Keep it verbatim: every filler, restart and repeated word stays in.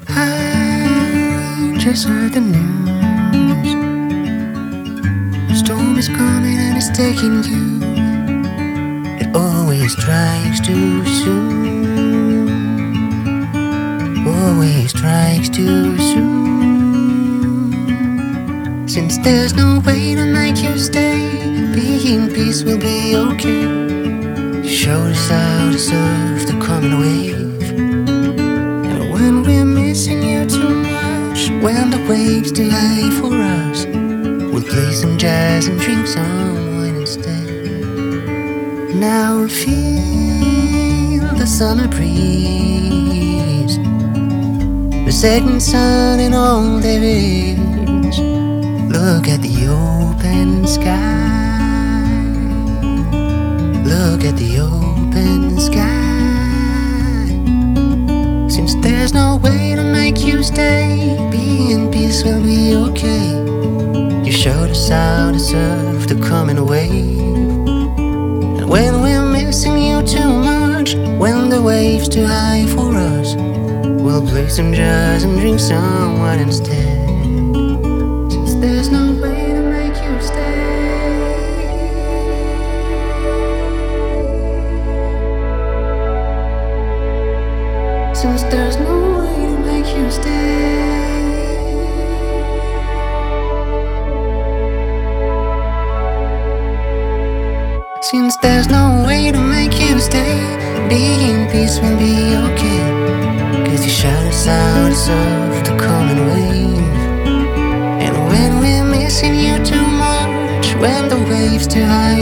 I just heard the news. Storm is coming and it's taking you. It always strikes too soon. Always strikes too soon. Since there's no way to make you stay, being peace will be okay. You showed us how to surf the coming wave. And when we're missing you too much, when the waves too high for us, we'll play some jazz and drink some wine instead. Now feel the summer breeze, the setting sun in all there is. Look at the open sky. Look at the open sky. Since there's no way to make you stay, being peace will be okay. You showed us how to surf the coming wave. And when we're missing you too much, when the waves too high for us, we'll play some jazz and drink some wine instead. Since there's no way to make you stay, since there's no way to make you stay, since there's no way to make you stay, being peace will be okay. Cause you showed us how to surf the coming wave. And when we're missing you too much, when the waves too high